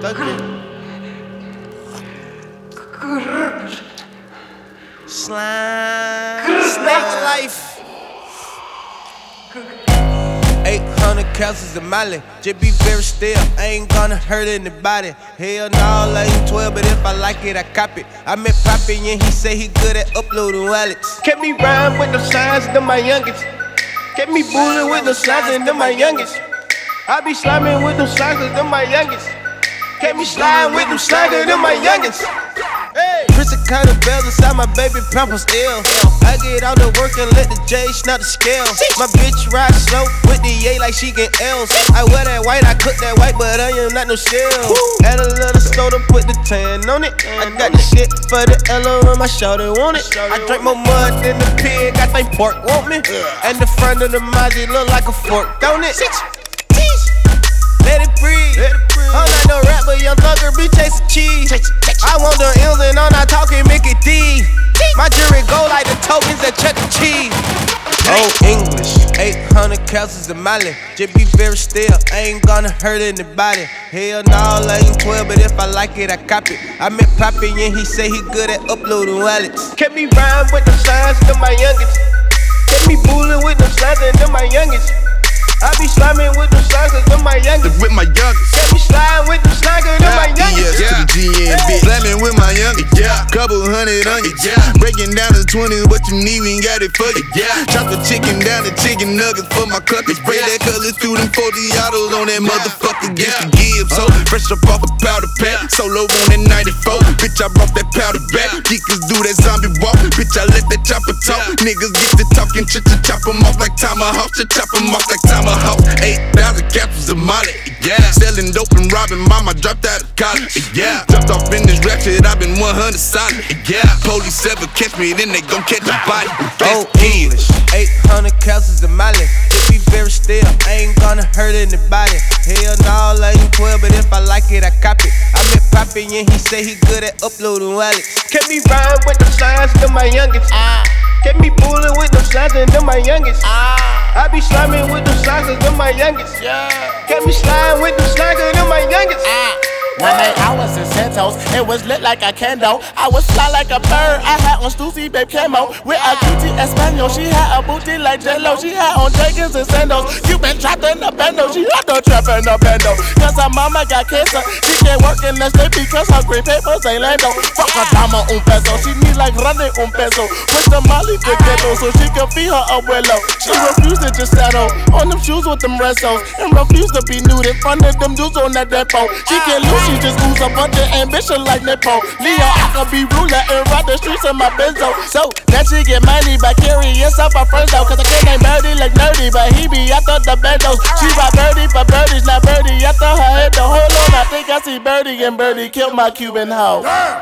Snake life. 800 calories of Molly. Just be very still, I ain't gonna hurt anybody. Hell no, I ain't 12, but if I like it, I cop it. I met Poppy and he say he good at uploading wallets. Kept me rhyme with the signs, them my youngest. Kept me bullying with the signs, and them my youngest. I be sliming with them signs, them my youngest. Kept me sliding with them signs, them my youngest. Hey. Prison kind of bells inside my baby pampers ill. I get out to work and let the J snap the scale. My bitch ride slow with the A like she get L's. I wear that white, I cook that white, but I am not no shell. Add a little soda, put the tan on it. I got the shit for the L on my shoulder, want it. I drink more mud than the pig, I think pork want me. And the front of the Mazzy look like a fork, don't it? Let it breathe. I'm not no rapper, young thugger, be chasing cheese. I want the M's and I'm not talking Mickey D. My jury go like the tokens at Chuck E. Cheese. Oh, English, 800 calories of Molly. Just be very still, I ain't gonna hurt anybody. Hell no, I ain't 12, but if I like it, I cop it. I met Poppy and he say he good at uploading wallets. Kept me rhyme with them signs, them my youngest. Kept me bullying with them signs, and them my youngest. I be sliming with them sliders, them my youngest. With my youngest. Kept me sliding with them sliders, them my youngest. To the GN, bitch. Slamming with my youngest. Couple hundred onions. Breaking down to 20, what you need, we ain't got it for you. Chop the chicken down to chicken nuggets for my cluckers. Spray that colors through them 40 autos on that motherfucker. Get the Gibbs, so fresh up off a powder pack. Solo on that 94. Bitch, I brought that powder back. Geekers do that zombie walk. Bitch, I let that chopper talk. Niggas get to talking, chop them off like tomahawk. Chop them off like tomahawk. 8,000 capsules of Molly, selling dope and robbing mama, dropped out of college, jumped off in this rap shit, I been 100 solid, police ever catch me, then they gon' catch a body. Oh, English, 800 calories of Molly. Just be very still, I ain't gonna hurt anybody. Hell no, I ain't 12, but if I like it, I cop it. I met Poppy and he say he good at uploading wallets. Kept me rhyme with them signs, them my youngest. Kept me bullying with them signs, and them my youngest. I be sliming with them sliders, them my youngest. Kept me sliding with them sliders, them my youngest. One day I was in Santos, it was lit like a candle. I was fly like a bird, I had on Stussy babe camo. With a cutie Espanol, she had a booty like J-Lo. She had on Jenkins and sandals. You been trapped in the bando, she had no trap in the bando. Cause her mama got cancer, she can't work in the state because her green papers ain't Lando. Fuck her dama un peso, she need like running un peso. Put the molly to ghetto so she can feed her abuelo. She refused to just settle on them shoes with them restos. And refused to be nude in front of them dudes on that depot. She can't lose. She just ooze a bunch of ambition like Nepo. Leo, I could be ruler and ride the streets in my Benzo. So that she get money by carrying up her friends though. Cause I can't name Birdie like nerdy, but he be after the bendos. She ride Birdie, but Birdie's not Birdie. After her head, the whole on. I think I see Birdie and Birdie killed my Cuban hoe.